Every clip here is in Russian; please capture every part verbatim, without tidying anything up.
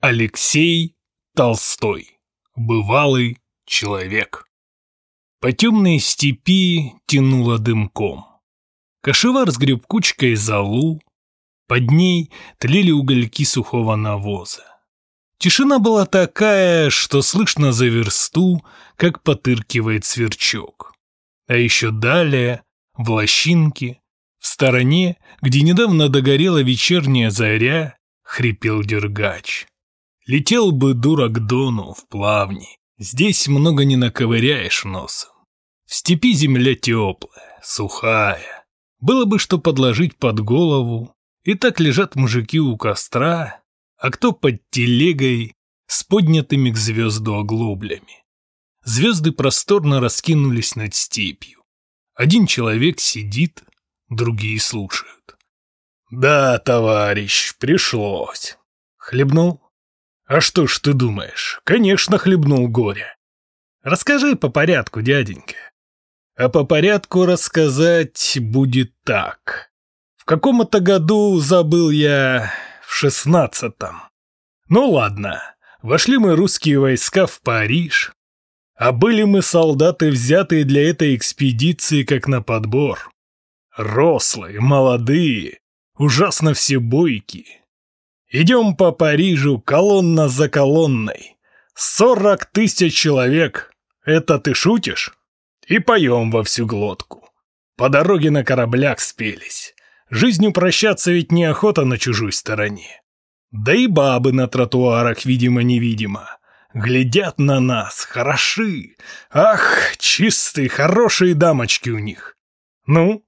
Алексей Толстой. Бывалый человек. По темной степи тянуло дымком. Кошевар сгреб кучкой золу, под ней тлели угольки сухого навоза. Тишина была такая, что слышно за версту, как потыркивает сверчок. А еще далее, в лощинке, в стороне, где недавно догорела вечерняя заря, хрипел дергач. Летел бы дура к Дону в плавни, здесь много не наковыряешь носом. В степи земля теплая, сухая, было бы что подложить под голову, и так лежат мужики у костра, а кто под телегой с поднятыми к звезду оглоблями. Звезды просторно раскинулись над степью. Один человек сидит, другие слушают. «Да, товарищ, пришлось». Хлебнул? А что ж ты думаешь? Конечно, хлебнул горя. Расскажи по порядку, дяденька. А по порядку рассказать будет так. В каком-то году, забыл я, в шестнадцатом. Ну ладно, вошли мы русские войска в Париж, а были мы солдаты, взятые для этой экспедиции как на подбор. Рослые, молодые, ужасно все бойкие. Идем по Парижу колонна за колонной. Сорок тысяч человек. Это ты шутишь? И поем во всю глотку. По дороге на кораблях спелись. Жизнью прощаться ведь неохота на чужой стороне. Да и бабы на тротуарах, видимо-невидимо. Глядят на нас, хороши. Ах, чистые, хорошие дамочки у них. Ну?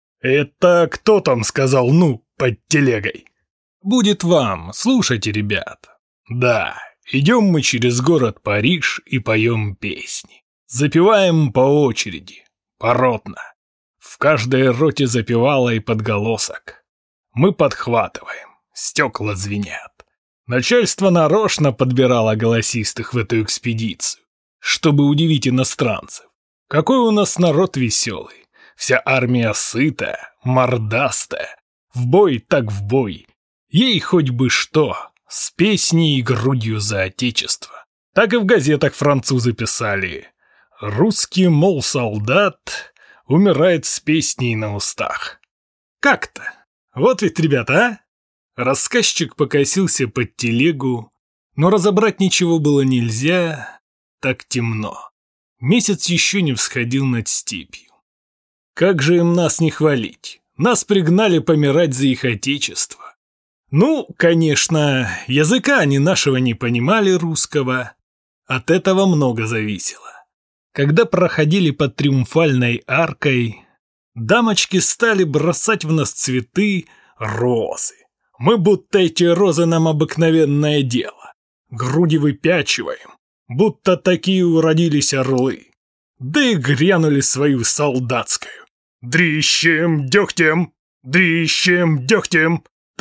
Это кто там сказал «ну» под телегой? Будет вам, слушайте, ребята. Да, идем мы через город Париж и поем песни. Запеваем по очереди, поротно. В каждой роте запевала и подголосок. Мы подхватываем, стекла звенят. Начальство нарочно подбирало голосистых в эту экспедицию, чтобы удивить иностранцев. Какой у нас народ веселый. Вся армия сытая, мордастая. В бой так в бой. Ей хоть бы что, с песней и грудью за отечество. Так и в газетах французы писали. Русский, мол, солдат умирает с песней на устах. Как-то. Вот ведь, ребята, а? Рассказчик покосился под телегу, но разобрать ничего было нельзя, так темно. Месяц еще не всходил над степью. Как же им нас не хвалить? Нас пригнали помирать за их отечество. Ну, конечно, языка они нашего не понимали, русского. От этого много зависело. Когда проходили под Триумфальной аркой, дамочки стали бросать в нас цветы, розы. Мы будто эти розы нам обыкновенное дело. Груди выпячиваем, будто такие уродились орлы. Да и грянули свою солдатскую. Дрищем, дегтем, дрищем, дегтем.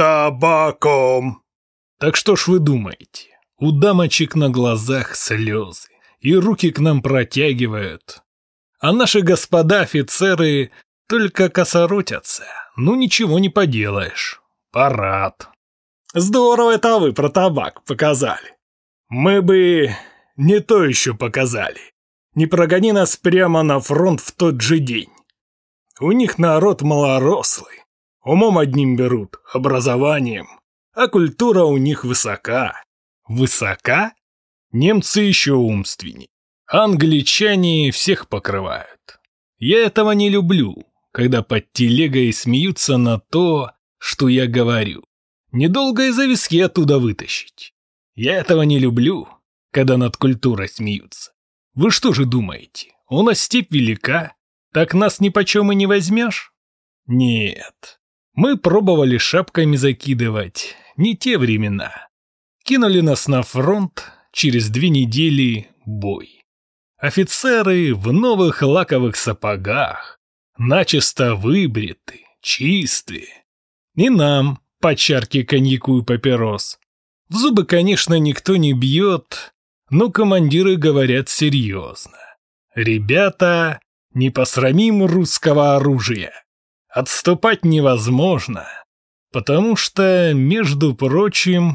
Табаком. Так что ж вы думаете? У дамочек на глазах слезы, и руки к нам протягивают. А наши господа офицеры только косоротятся. Ну ничего не поделаешь. Парад. Здорово это вы про табак показали. Мы бы не то еще показали. Не прогони нас прямо на фронт в тот же день. У них народ малорослый. Умом одним берут, образованием, а культура у них высока. Высока? Немцы еще умственней. Англичане всех покрывают. Я этого не люблю, когда под телегой смеются на то, что я говорю. Недолго из-за виски оттуда вытащить. Я этого не люблю, когда над культурой смеются. Вы что же думаете, у нас степь велика, так нас нипочем и не возьмешь? Нет. Мы пробовали шапками закидывать, не те времена. Кинули нас на фронт, через две недели бой. Офицеры в новых лаковых сапогах, начисто выбриты, чистые. И нам по чарке коньяку и папирос. В зубы, конечно, никто не бьет, но командиры говорят серьезно. Ребята, не посрамим русского оружия. Отступать невозможно, потому что, между прочим,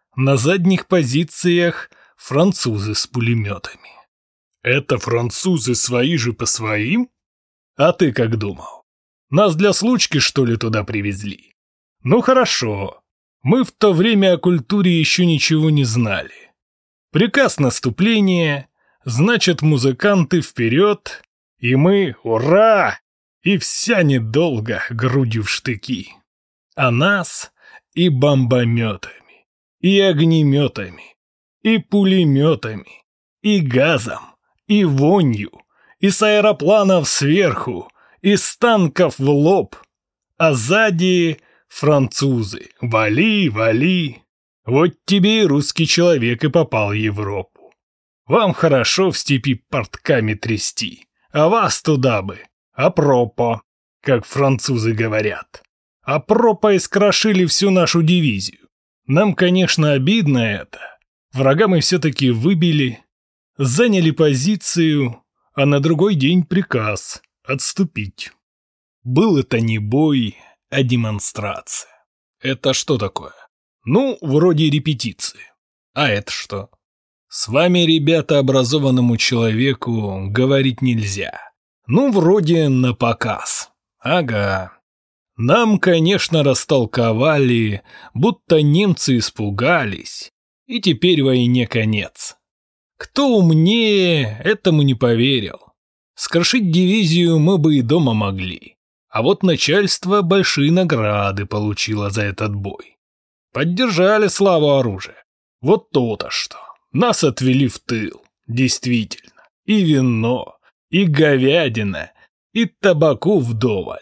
на задних позициях французы с пулеметами. Это французы свои же по своим? А ты как думал? Нас для случки, что ли, туда привезли? Ну хорошо, мы в то время о культуре еще ничего не знали. Приказ наступления, значит, музыканты вперед, и мы ура! И вся недолго грудью в штыки. А нас и бомбометами, и огнеметами, и пулеметами, и газом, и вонью, и с аэропланов сверху, и с танков в лоб. А сзади французы. Вали, вали. Вот тебе и русский человек и попал в Европу. Вам хорошо в степи портками трясти, а вас туда бы. Апропо, как французы говорят. Апропо искрошили всю нашу дивизию. Нам, конечно, обидно это. Врага мы все-таки выбили, заняли позицию, а на другой день приказ отступить. Был это не бой, а демонстрация. Это что такое? Ну, вроде репетиции. А это что? С вами, ребята, образованному человеку говорить нельзя. Ну, вроде на показ. Ага. Нам, конечно, растолковали, будто немцы испугались, и теперь войне конец. Кто умнее, этому не поверил. Скрошить дивизию мы бы и дома могли. А вот начальство большие награды получило за этот бой. Поддержали славу оружия. Вот то-то что. Нас отвели в тыл. Действительно. И вино, и говядина, и табаку вдоволь.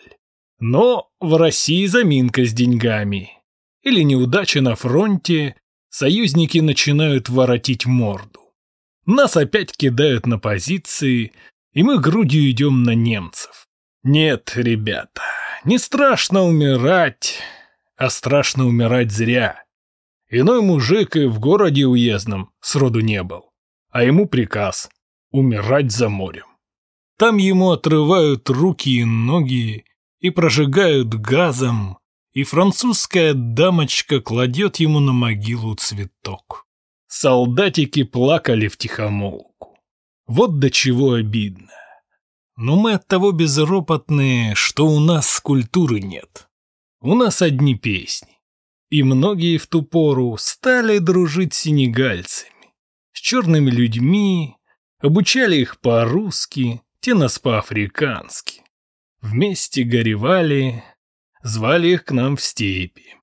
Но в России заминка с деньгами. Или неудача на фронте, союзники начинают воротить морду. Нас опять кидают на позиции, и мы грудью идем на немцев. Нет, ребята, не страшно умирать, а страшно умирать зря. Иной мужик и в городе уездном сроду не был, а ему приказ — умирать за морем. Там ему отрывают руки и ноги и прожигают газом, и французская дамочка кладет ему на могилу цветок. Солдатики плакали втихомолку. Вот до чего обидно. Но мы оттого безропотные, что у нас культуры нет. У нас одни песни. И многие в ту пору стали дружить с сенегальцами, с черными людьми, обучали их по-русски, те нас по-африкански. Вместе горевали, звали их к нам в степи.